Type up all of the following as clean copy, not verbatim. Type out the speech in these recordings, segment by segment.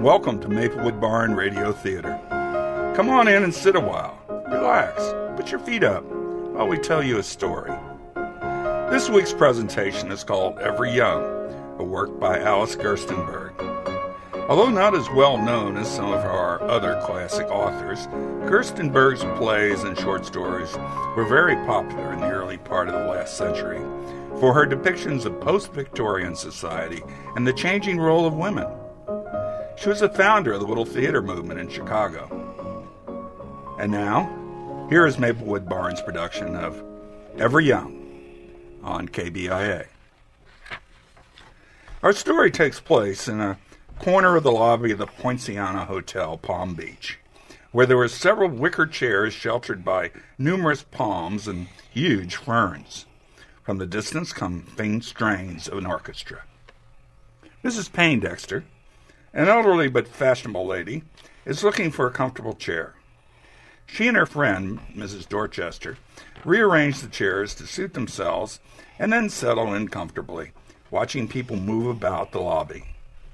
and welcome to Maplewood Barn Radio Theater. Come on in and sit a while. Relax. Put your feet up while we tell you a story. This week's presentation is called Ever Young, a work by Alice Gerstenberg. Although not as well known as some of our other classic authors, Gerstenberg's plays and short stories were very popular in the early part of the last century for her depictions of post-Victorian society and the changing role of women. She was the founder of the Little Theater movement in Chicago. And now, here is Maplewood Barn's production of Ever Young on KBIA. Our story takes place in a corner of the lobby of the Poinciana Hotel, Palm Beach, where there were several wicker chairs sheltered by numerous palms and huge ferns. From the distance come faint strains of an orchestra. Mrs. Poindexter, an elderly but fashionable lady, is looking for a comfortable chair. She and her friend, Mrs. Dorchester, rearrange the chairs to suit themselves and then settle in comfortably, watching people move about the lobby.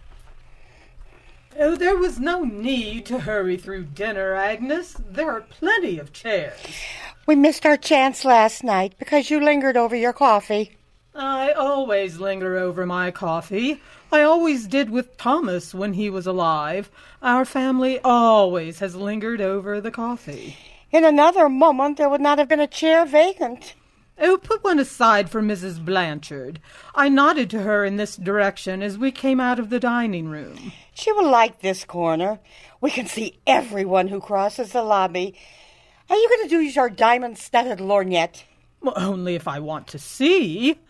Oh, there was no need to hurry through dinner, Agnes. There are plenty of chairs. We missed our chance last night because you lingered over your coffee. I always linger over my coffee. I always did with Thomas when he was alive. Our family always has lingered over the coffee. In another moment, there would not have been a chair vacant. Oh, put one aside for Mrs. Blanchard. I nodded to her in this direction as we came out of the dining room. She will like this corner. We can see everyone who crosses the lobby. Are you going to do your diamond-studded lorgnette? Well, only if I want to see.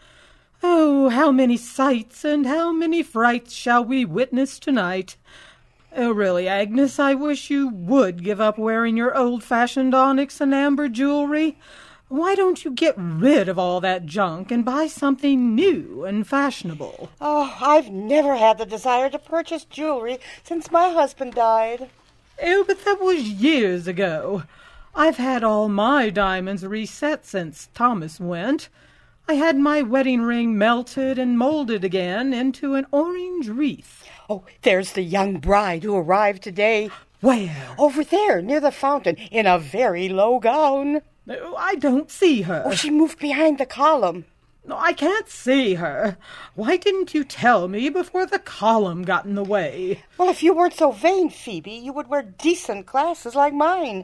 Oh, how many sights and how many frights shall we witness tonight? Oh, really, Agnes, I wish you would give up wearing your old-fashioned onyx and amber jewelry. Why don't you get rid of all that junk and buy something new and fashionable? Oh, I've never had the desire to purchase jewelry since my husband died. Oh, but that was years ago. I've had all my diamonds reset since Thomas went. I had my wedding ring melted and molded again into an orange wreath. Oh, there's the young bride who arrived today. Where? Over there, near the fountain, in a very low gown. Oh, I don't see her. Oh, she moved behind the column. No, I can't see her. Why didn't you tell me before the column got in the way? Well, if you weren't so vain, Phoebe, you would wear decent glasses like mine.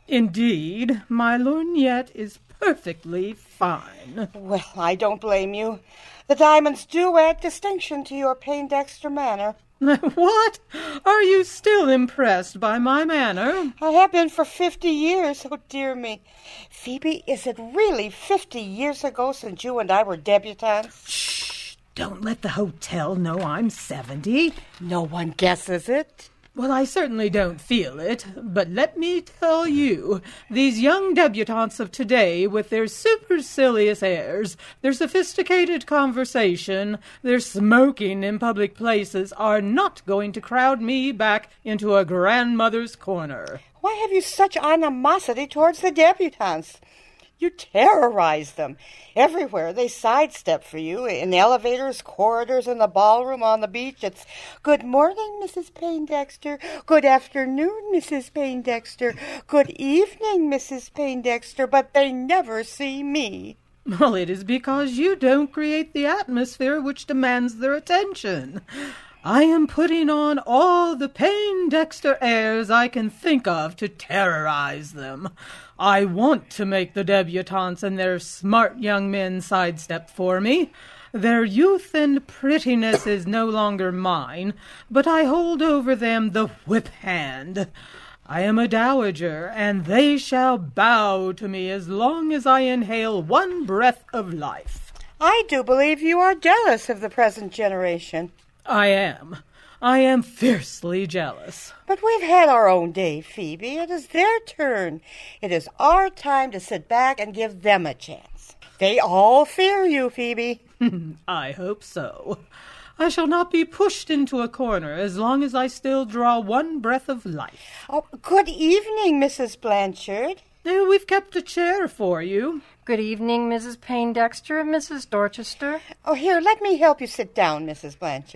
Indeed, my lorgnette is perfectly fine. Well, I don't blame you. The diamonds do add distinction to your Poindexter manner. What? Are you still impressed by my manner? I have been for 50 years. Oh, dear me. Phoebe, is it really 50 years ago since you and I were debutantes? Shh! Don't let the hotel know I'm 70. No one guesses it. Well, I certainly don't feel it, but let me tell you, these young debutantes of today, with their supercilious airs, their sophisticated conversation, their smoking in public places, are not going to crowd me back into a grandmother's corner. Why have you such animosity towards the debutantes? You terrorize them. Everywhere they sidestep for you, in elevators, corridors, in the ballroom, on the beach. It's, "Good morning, Mrs. Poindexter. Good afternoon, Mrs. Poindexter. Good evening, Mrs. Poindexter." But they never see me. Well, it is because you don't create the atmosphere which demands their attention. I am putting on all the Poindexter airs I can think of to terrorize them. I want to make the debutantes and their smart young men sidestep for me. Their youth and prettiness is no longer mine, but I hold over them the whip hand. I am a dowager, and they shall bow to me as long as I inhale one breath of life. I do believe you are jealous of the present generation. I am fiercely jealous. But we've had our own day, Phoebe. It is their turn. It is our time to sit back and give them a chance. They all fear you, Phoebe. I hope so. I shall not be pushed into a corner as long as I still draw one breath of life. Oh, good evening, Mrs. Blanchard. We've kept a chair for you. Good evening, Mrs. Poindexter and Mrs. Dorchester. Oh, here, let me help you sit down, Mrs. Blanchard.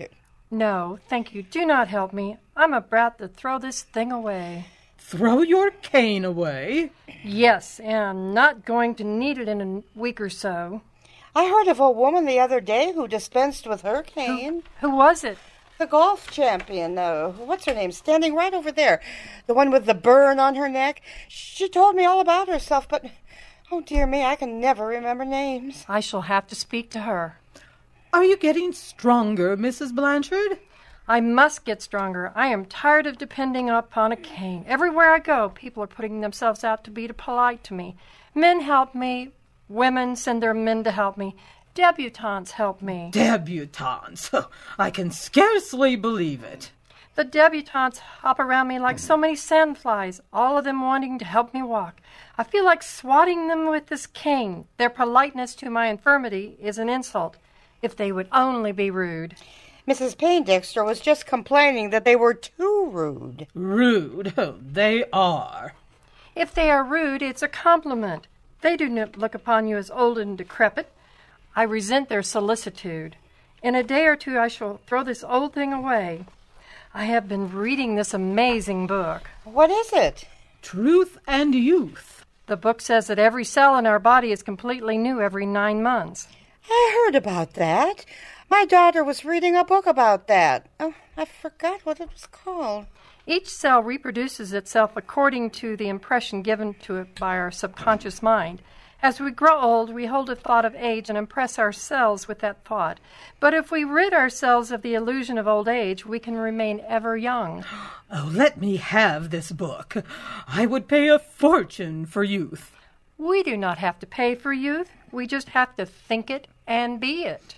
No, thank you. Do not help me. I'm about to throw this thing away. Throw your cane away? Yes, and I'm not going to need it in a week or so. I heard of a woman the other day who dispensed with her cane. Who was it? The golf champion, what's her name? Standing right over there. The one with the burn on her neck. She told me all about herself, but, oh dear me, I can never remember names. I shall have to speak to her. Are you getting stronger, Mrs. Blanchard? I must get stronger. I am tired of depending upon a cane. Everywhere I go, people are putting themselves out to be polite to me. Men help me. Women send their men to help me. Debutantes help me. Debutantes? I can scarcely believe it. The debutantes hop around me like so many sandflies, all of them wanting to help me walk. I feel like swatting them with this cane. Their politeness to my infirmity is an insult. If they would only be rude. Mrs. Poindexter was just complaining that they were too rude. Rude? Oh, they are. If they are rude, it's a compliment. They do not look upon you as old and decrepit. I resent their solicitude. In a day or two I shall throw this old thing away. I have been reading this amazing book. What is it? Truth and Youth. The book says that every cell in our body is completely new every 9 months. I heard about that. My daughter was reading a book about that. Oh, I forgot what it was called. Each cell reproduces itself according to the impression given to it by our subconscious mind. As we grow old, we hold a thought of age and impress ourselves with that thought. But if we rid ourselves of the illusion of old age, we can remain ever young. Oh, let me have this book. I would pay a fortune for youth. We do not have to pay for youth. We just have to think it and be it.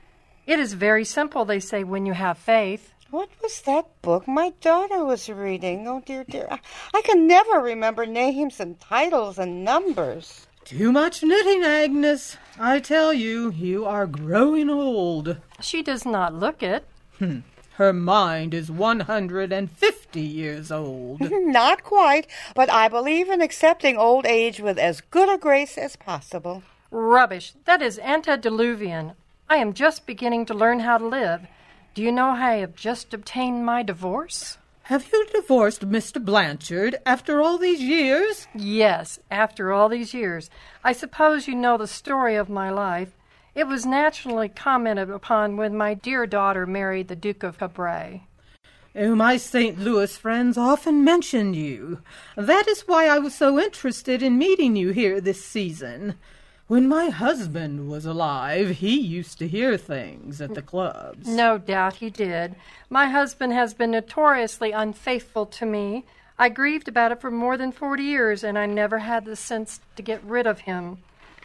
It is very simple, they say, when you have faith. What was that book my daughter was reading? Oh, dear, dear. I can never remember names and titles and numbers. Too much knitting, Agnes. I tell you, you are growing old. She does not look it. Her mind is 150 years old. Not quite, but I believe in accepting old age with as good a grace as possible. Rubbish. That is antediluvian. I am just beginning to learn how to live. Do you know I have just obtained my divorce? Have you divorced Mr. Blanchard after all these years? Yes, after all these years. I suppose you know the story of my life. It was naturally commented upon when my dear daughter married the Duke of Cambrai. Oh, my St. Louis friends often mention you. That is why I was so interested in meeting you here this season. When my husband was alive, he used to hear things at the clubs. No doubt he did. My husband has been notoriously unfaithful to me. I grieved about it for more than 40 years, and I never had the sense to get rid of him.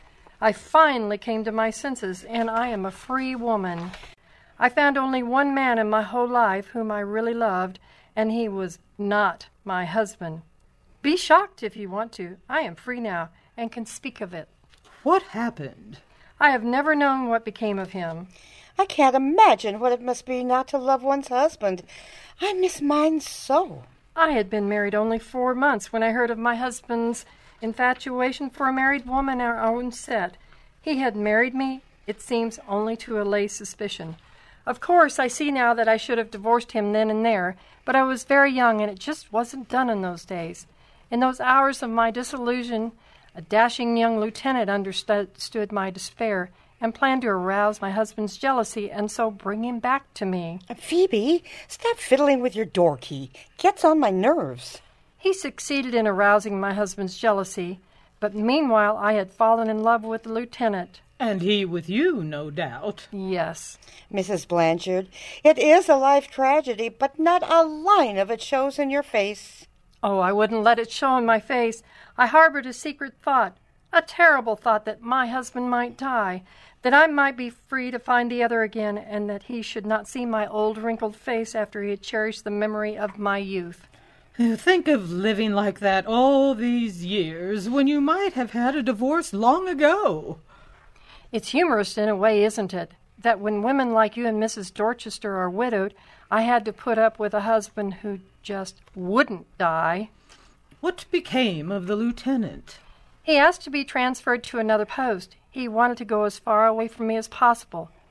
I finally came to my senses, and I am a free woman. I found only one man in my whole life whom I really loved, and he was not my husband. Be shocked if you want to. I am free now and can speak of it. What happened? I have never known what became of him. I can't imagine what it must be not to love one's husband. I miss mine so. I had been married only 4 months when I heard of my husband's infatuation for a married woman in our own set. He had married me, it seems, only to allay suspicion. Of course, I see now that I should have divorced him then and there, but I was very young and it just wasn't done in those days. In those hours of my disillusion, a dashing young lieutenant understood my despair and planned to arouse my husband's jealousy and so bring him back to me. Phoebe, stop fiddling with your door key. Gets on my nerves. He succeeded in arousing my husband's jealousy, but meanwhile I had fallen in love with the lieutenant. And he with you, no doubt. Yes. Mrs. Blanchard, it is a life tragedy, but not a line of it shows in your face. Oh, I wouldn't let it show in my face. I harbored a secret thought, a terrible thought that my husband might die, that I might be free to find the other again, and that he should not see my old wrinkled face after he had cherished the memory of my youth. Think of living like that all these years, when you might have had a divorce long ago. It's humorous in a way, isn't it, that when women like you and Mrs. Dorchester are widowed, I had to put up with a husband who just wouldn't die. What became of the lieutenant? He asked to be transferred to another post. He wanted to go as far away from me as possible.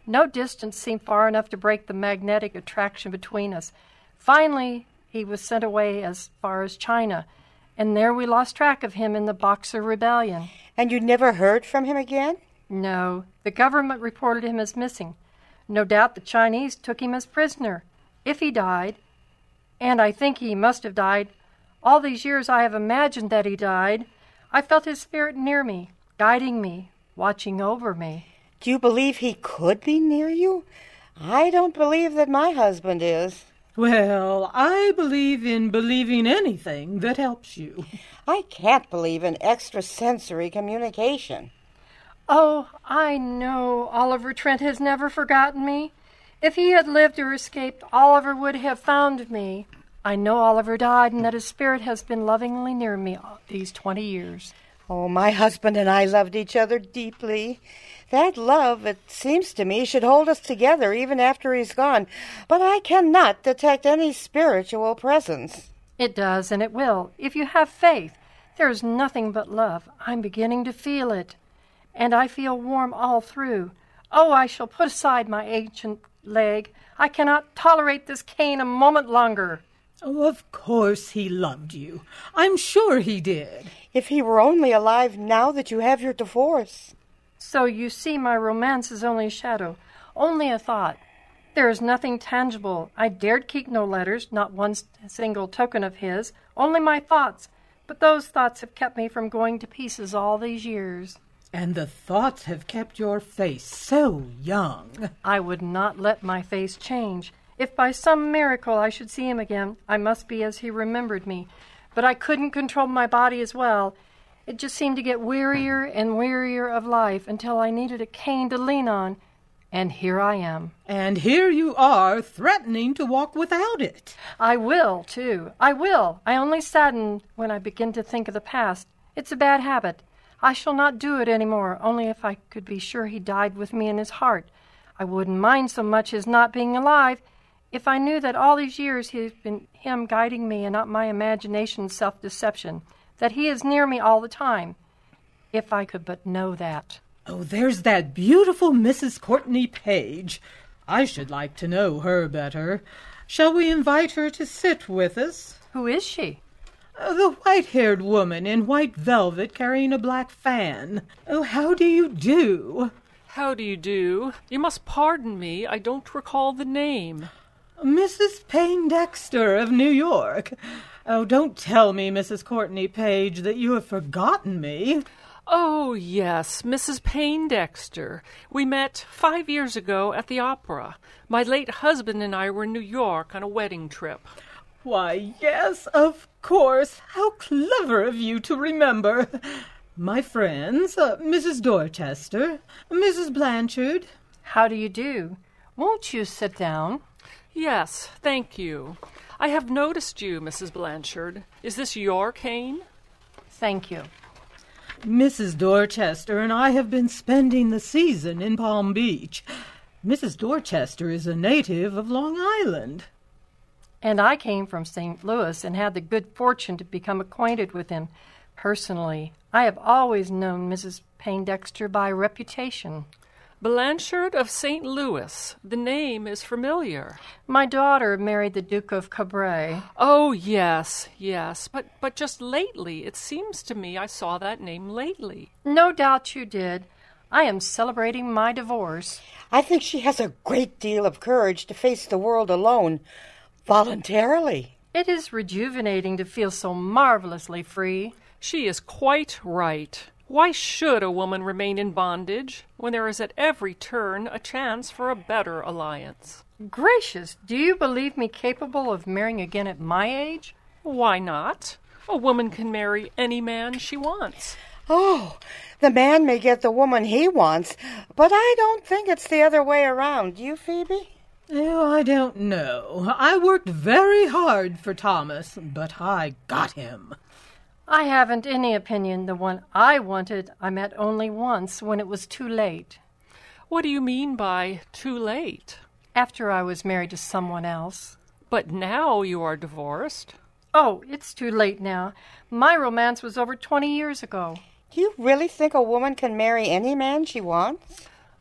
No distance seemed far enough to break the magnetic attraction between us. Finally, he was sent away as far as China, and there we lost track of him in the Boxer Rebellion. And you never heard from him again? No, the government reported him as missing. No doubt the Chinese took him as prisoner. If he died, and I think he must have died, all these years I have imagined that he died, I felt his spirit near me, guiding me, watching over me. Do you believe he could be near you? I don't believe that my husband is. Well, I believe in believing anything that helps you. I can't believe in extrasensory communication. Oh, I know Oliver Trent has never forgotten me. If he had lived or escaped, Oliver would have found me. I know Oliver died and that his spirit has been lovingly near me these 20 years. Oh, my husband and I loved each other deeply. That love, it seems to me, should hold us together even after he's gone. But I cannot detect any spiritual presence. It does, and it will, if you have faith. There is nothing but love. I'm beginning to feel it, and I feel warm all through. Oh, I shall put aside my ancient leg. I cannot tolerate this cane a moment longer. Oh, of course he loved you. I'm sure he did. If he were only alive now that you have your divorce. So you see, my romance is only a shadow, only a thought. There is nothing tangible. I dared keep no letters, not one single token of his, only my thoughts. But those thoughts have kept me from going to pieces all these years. And the thoughts have kept your face so young. I would not let my face change. If by some miracle I should see him again, I must be as he remembered me. But I couldn't control my body as well. It just seemed to get wearier and wearier of life until I needed a cane to lean on. And here I am. And here you are, threatening to walk without it. I will, too. I will. I only sadden when I begin to think of the past. It's a bad habit. I shall not do it any more, only if I could be sure he died with me in his heart. I wouldn't mind so much his not being alive if I knew that all these years he has been him guiding me and not my imagination's self-deception, that he is near me all the time. If I could but know that. Oh, there's that beautiful Mrs. Courtney Page. I should like to know her better. Shall we invite her to sit with us? Who is she? The white-haired woman in white velvet carrying a black fan. Oh, how do you do? How do you do? You must pardon me, I don't recall the name. Mrs. Payne Dexter of New York. Oh, don't tell me, Mrs. Courtney Page, that you have forgotten me. Oh, yes, Mrs. Payne Dexter. We met 5 years ago at the opera. My late husband and I were in New York on a wedding trip. Why, yes, of course. How clever of you to remember. My friends, Mrs. Dorchester, Mrs. Blanchard. How do you do? Won't you sit down? Yes, thank you. I have noticed you, Mrs. Blanchard. Is this your cane? Thank you. Mrs. Dorchester and I have been spending the season in Palm Beach. Mrs. Dorchester is a native of Long Island. And I came from St. Louis and had the good fortune to become acquainted with him personally. I have always known Mrs. Payne Dexter by reputation. Blanchard of St. Louis. The name is familiar. My daughter married the Duke of Cambrai. Oh, yes. But just lately, it seems to me I saw that name lately. No doubt you did. I am celebrating my divorce. I think she has a great deal of courage to face the world alone, voluntarily. It is rejuvenating to feel so marvelously free. She is quite right. Why should a woman remain in bondage when there is at every turn a chance for a better alliance? Gracious, do you believe me capable of marrying again at my age? Why not? A woman can marry any man she wants. Oh, the man may get the woman he wants, but I don't think it's the other way around. Do you, Phoebe? Oh, I don't know. I worked very hard for Thomas, but I got him. I haven't any opinion. The one I wanted I met only once when it was too late. What do you mean by too late? After I was married to someone else. But now you are divorced. Oh, it's too late now. My romance was over 20 years ago. Do you really think a woman can marry any man she wants?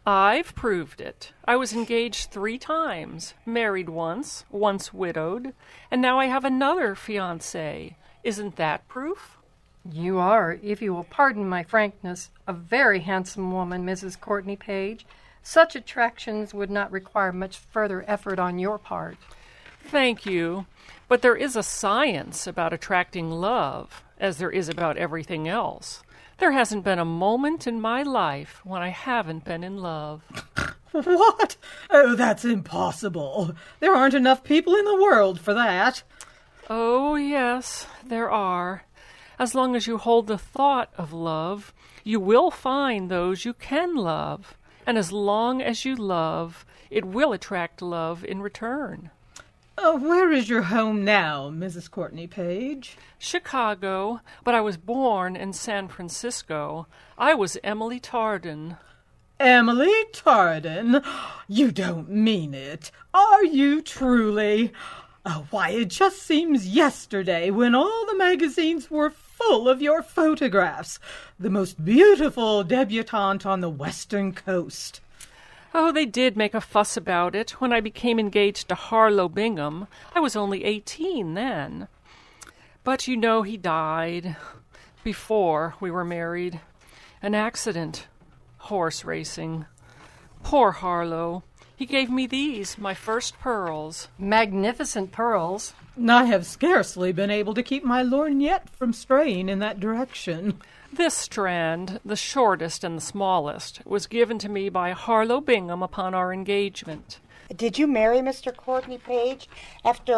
I've proved it. I was engaged 3 times, married once widowed, and now I have another fiancé. Isn't that proof? You are, if you will pardon my frankness, a very handsome woman, Mrs. Courtney Page. Such attractions would not require much further effort on your part. Thank you. But there is a science about attracting love, as there is about everything else. There hasn't been a moment in my life when I haven't been in love. What? Oh, that's impossible. There aren't enough people in the world for that. Oh, yes, there are. As long as you hold the thought of love, you will find those you can love. And as long as you love, it will attract love in return. Where is your home now, Mrs. Courtney Page? Chicago, but I was born in San Francisco. I was Emily Tarden. Emily Tarden? You don't mean it. Are you truly? Why, it just seems yesterday when all the magazines were full of your photographs. The most beautiful debutante on the western coast. Oh, they did make a fuss about it. When I became engaged to Harlow Bingham, I was only 18 then. But you know he died before we were married. An accident. Horse racing. Poor Harlow. He gave me these, my first pearls. Magnificent pearls. I have scarcely been able to keep my lorgnette from straying in that direction. This strand, the shortest and the smallest, was given to me by Harlow Bingham upon our engagement. Did you marry Mr. Courtney Page after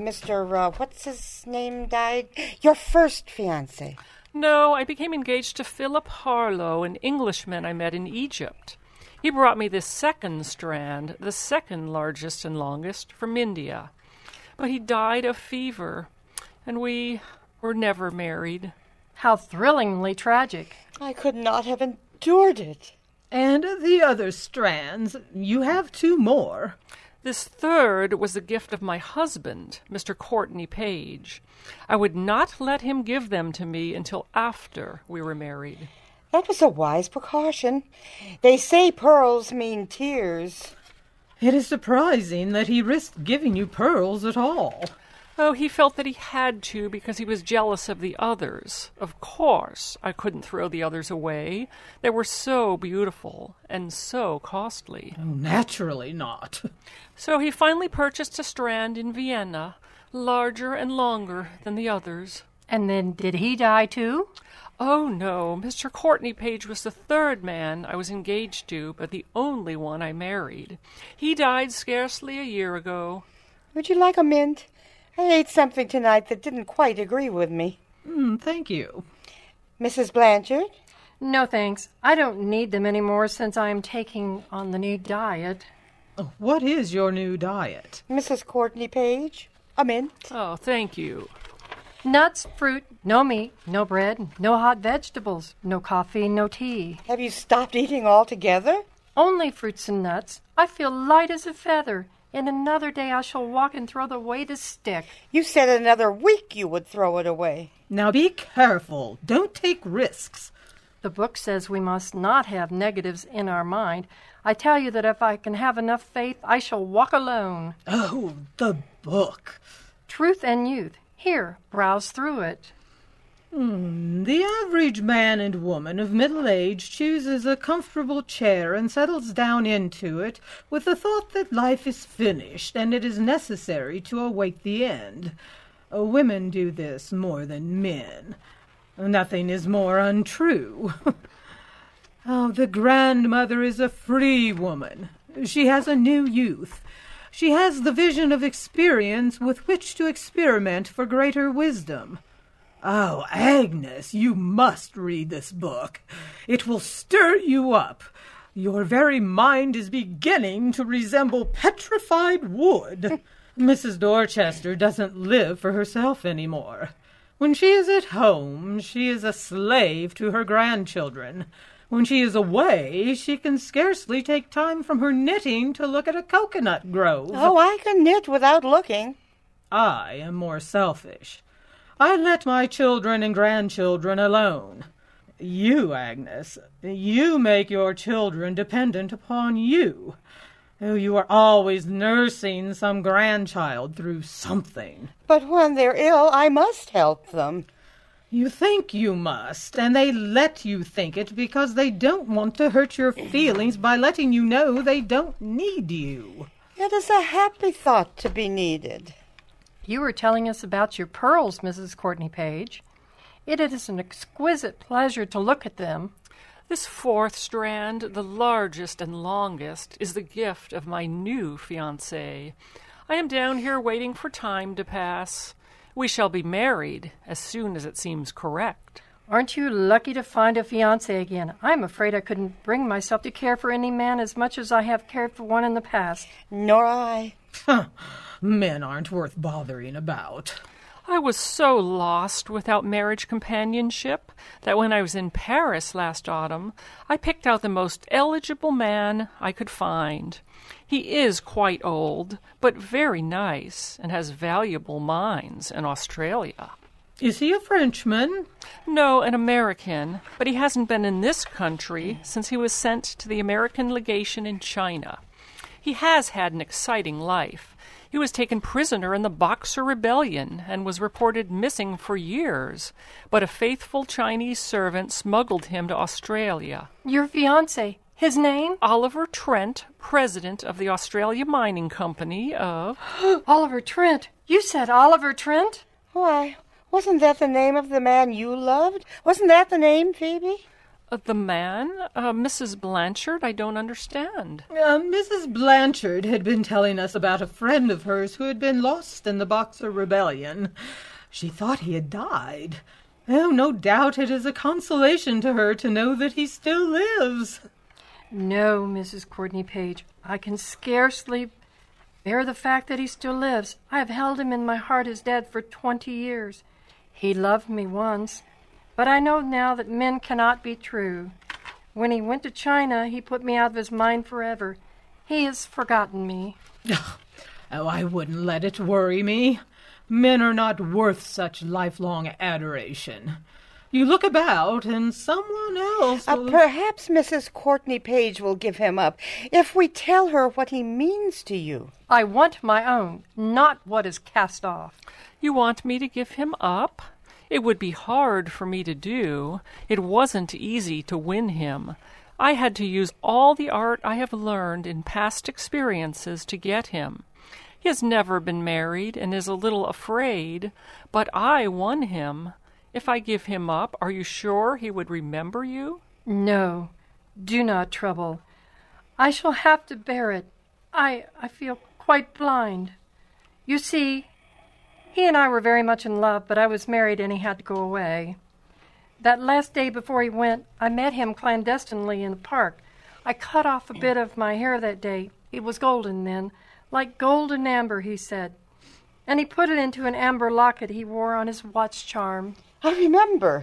Mr. What's his name died? Your first fiancé? No, I became engaged to Philip Harlow, an Englishman I met in Egypt. He brought me this second strand, the second largest and longest, from India. But he died of fever, and we were never married. How thrillingly tragic. I could not have endured it. And the other strands, you have 2 more. This third was the gift of my husband, Mr. Courtney Page. I would not let him give them to me until after we were married. That was a wise precaution. They say pearls mean tears. It is surprising that he risked giving you pearls at all. Oh, he felt that he had to because he was jealous of the others. Of course, I couldn't throw the others away. They were so beautiful and so costly. Oh, naturally not. So he finally purchased a strand in Vienna, larger and longer than the others. And then did he die too? Oh, no. Mr. Courtney Page was the 3rd man I was engaged to, but the only one I married. He died scarcely a year ago. Would you like a mint? I ate something tonight that didn't quite agree with me. Thank you. Mrs. Blanchard? No, thanks. I don't need them anymore since I'm taking on the new diet. What is your new diet? Mrs. Courtney Page? A mint? Oh, thank you. Nuts, fruit, no meat, no bread, no hot vegetables, no coffee, no tea. Have you stopped eating altogether? Only fruits and nuts. I feel light as a feather. In another day I shall walk and throw away the stick. You said another week you would throw it away. Now be careful. Don't take risks. The book says we must not have negatives in our mind. I tell you that if I can have enough faith, I shall walk alone. Oh, the book. Truth and Youth. Here, browse through it. The average man and woman of middle age chooses a comfortable chair and settles down into it with the thought that life is finished and it is necessary to await the end. Women do this more than men. Nothing is more untrue. The grandmother is a free woman. She has a new youth. She has the vision of experience with which to experiment for greater wisdom. Oh, Agnes, you must read this book. It will stir you up. Your very mind is beginning to resemble petrified wood. Mrs. Dorchester doesn't live for herself anymore. When she is at home, she is a slave to her grandchildren. When she is away, she can scarcely take time from her knitting to look at a coconut grove. Oh, I can knit without looking. I am more selfish. I let my children and grandchildren alone. You, Agnes, you make your children dependent upon you. Oh, you are always nursing some grandchild through something. But when they're ill, I must help them. You think you must, and they let you think it because they don't want to hurt your feelings by letting you know they don't need you. It is a happy thought to be needed. You were telling us about your pearls, Mrs. Courtney Page. It is an exquisite pleasure to look at them. This fourth strand, the largest and longest, is the gift of my new fiancé. I am down here waiting for time to pass. We shall be married as soon as it seems correct. Aren't you lucky to find a fiancé again? I'm afraid I couldn't bring myself to care for any man as much as I have cared for one in the past. Nor I. Men aren't worth bothering about. I was so lost without marriage companionship that when I was in Paris last autumn, I picked out the most eligible man I could find. He is quite old, but very nice, and has valuable mines in Australia. Is he a Frenchman? No, an American, but he hasn't been in this country since he was sent to the American legation in China. He has had an exciting life. He was taken prisoner in the Boxer Rebellion and was reported missing for years, but a faithful Chinese servant smuggled him to Australia. Your fiancé, his name? Oliver Trent, president of the Australia Mining Company of... Oliver Trent. You said Oliver Trent? Why, wasn't that the name of the man you loved? Wasn't that the name, Phoebe? The man? Mrs. Blanchard? I don't understand. Mrs. Blanchard had been telling us about a friend of hers who had been lost in the Boxer Rebellion. She thought he had died. Oh, no doubt it is a consolation to her to know that he still lives. No, Mrs. Courtney Page. I can scarcely bear the fact that he still lives. I have held him in my heart as dead for 20 years. He loved me once. But I know now that men cannot be true. When he went to China, he put me out of his mind forever. He has forgotten me. Oh, I wouldn't let it worry me. Men are not worth such lifelong adoration. You look about, and someone else will... Perhaps Mrs. Courtney Page will give him up if we tell her what he means to you. I want my own, not what is cast off. You want me to give him up? It would be hard for me to do. It wasn't easy to win him. I had to use all the art I have learned in past experiences to get him. He has never been married and is a little afraid, but I won him. If I give him up, are you sure he would remember you? No, do not trouble. I shall have to bear it. I feel quite blind. You see, he and I were very much in love, but I was married and he had to go away. That last day before he went, I met him clandestinely in the park. I cut off a bit of my hair that day. It was golden then, like golden amber, he said. And he put it into an amber locket he wore on his watch charm. I remember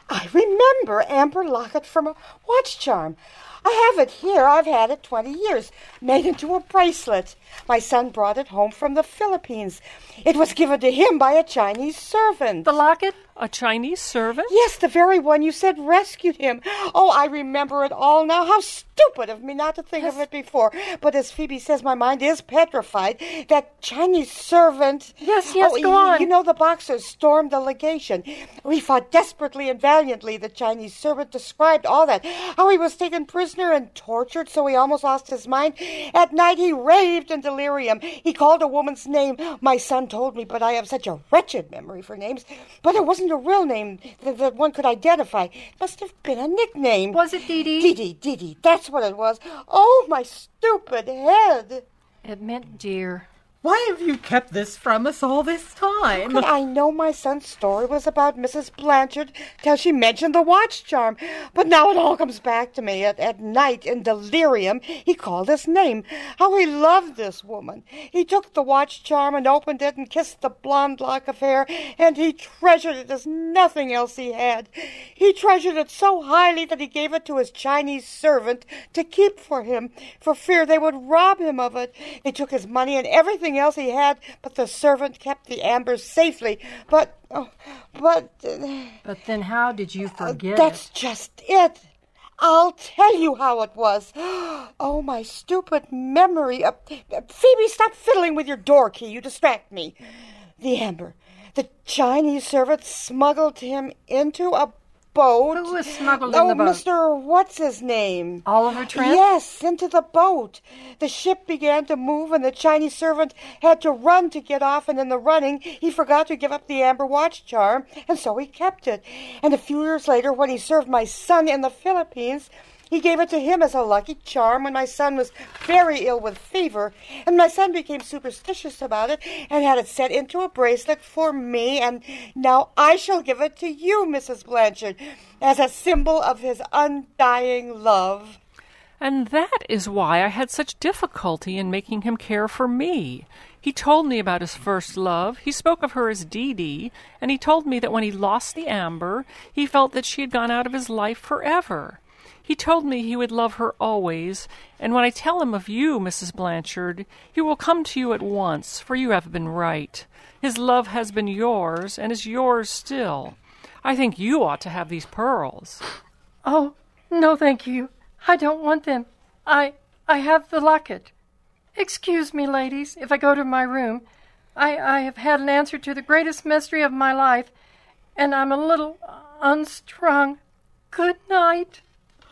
amber locket from a watch charm. I have it here. I've had it 20 years, made into a bracelet. My son brought it home from the Philippines. It was given to him by a Chinese servant. The locket? A Chinese servant? Yes, the very one you said rescued him. Oh, I remember it all now. How stupid of me not to think of it before. But as Phoebe says, my mind is petrified. That Chinese servant... Yes, go on. You know, the Boxers stormed the legation. We fought desperately and valiantly. The Chinese servant described all that. How he was taken prisoner and tortured so he almost lost his mind. At night he raved in delirium. He called a woman's name. My son told me, but I have such a wretched memory for names. But it wasn't a real name that one could identify. It must have been a nickname. Was it Dee Dee? Dee. That's what it was. Oh, my stupid head. It meant dear. Why have you kept this from us all this time? But I know my son's story was about Mrs. Blanchard till she mentioned the watch charm. But now it all comes back to me. At night, in delirium, he called his name. How he loved this woman. He took the watch charm and opened it and kissed the blonde lock of hair, and he treasured it as nothing else he had. He treasured it so highly that he gave it to his Chinese servant to keep for him, for fear they would rob him of it. They took his money and everything nothing else he had, but the servant kept the amber safely. But then how did you forget That's just it. I'll tell you how it was. Oh, my stupid memory. Phoebe, stop fiddling with your door key. You distract me. The amber. The Chinese servant smuggled him into a boat. Who was smuggled in the boat? Oh, Mr. What's-his-name? Oliver Trent? Yes, into the boat. The ship began to move, and the Chinese servant had to run to get off, and in the running, he forgot to give up the amber watch charm, and so he kept it. And a few years later, when he served my son in the Philippines, he gave it to him as a lucky charm when my son was very ill with fever, and my son became superstitious about it and had it set into a bracelet for me, and now I shall give it to you, Mrs. Blanchard, as a symbol of his undying love. And that is why I had such difficulty in making him care for me. He told me about his first love. He spoke of her as Dee Dee, and he told me that when he lost the amber, he felt that she had gone out of his life forever. He told me he would love her always, and when I tell him of you, Mrs. Blanchard, he will come to you at once, for you have been right. His love has been yours, and is yours still. I think you ought to have these pearls. Oh, no, thank you. I don't want them. I have the locket. Excuse me, ladies, if I go to my room. I have had an answer to the greatest mystery of my life, and I'm a little unstrung. Good night.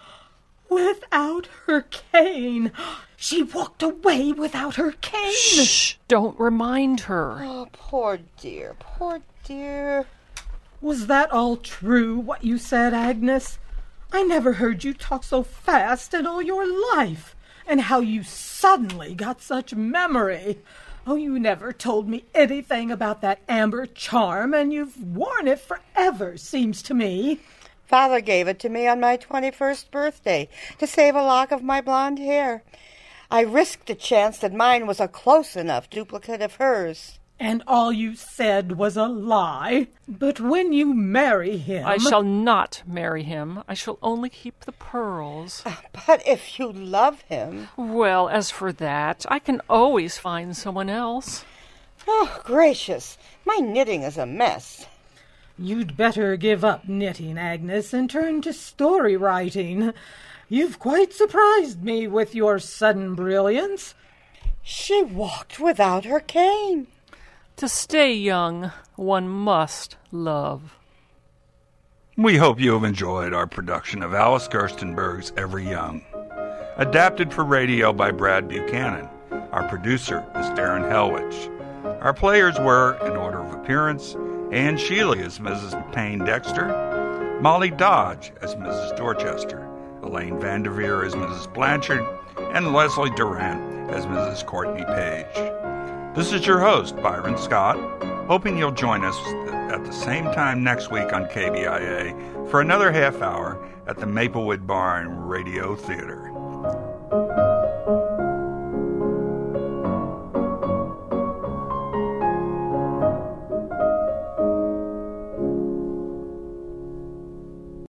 Without her cane. She walked away without her cane. Shh! Don't remind her. Oh, poor dear, poor dear. Was that all true, what you said, Agnes? I never heard you talk so fast in all your life. And how you suddenly got such memory. Oh, you never told me anything about that amber charm, and you've worn it forever, seems to me. Father gave it to me on my 21st birthday to save a lock of my blonde hair. I risked the chance that mine was a close enough duplicate of hers. And all you said was a lie. But when you marry him... I shall not marry him. I shall only keep the pearls. But if you love him... Well, as for that, I can always find someone else. Oh, gracious. My knitting is a mess. You'd better give up knitting, Agnes, and turn to story writing. You've quite surprised me with your sudden brilliance. She walked without her cane. To stay young, one must love. We hope you have enjoyed our production of Alice Gerstenberg's Ever Young. Adapted for radio by Brad Buchanan. Our producer is Darren Helwich. Our players were, in order of appearance, Anne Sheely as Mrs. Payne Dexter, Molly Dodge as Mrs. Dorchester, Elaine Vanderveer as Mrs. Blanchard, and Leslie Durant as Mrs. Courtney Page. This is your host, Byron Scott, hoping you'll join us at the same time next week on KBIA for another half hour at the Maplewood Barn Radio Theater.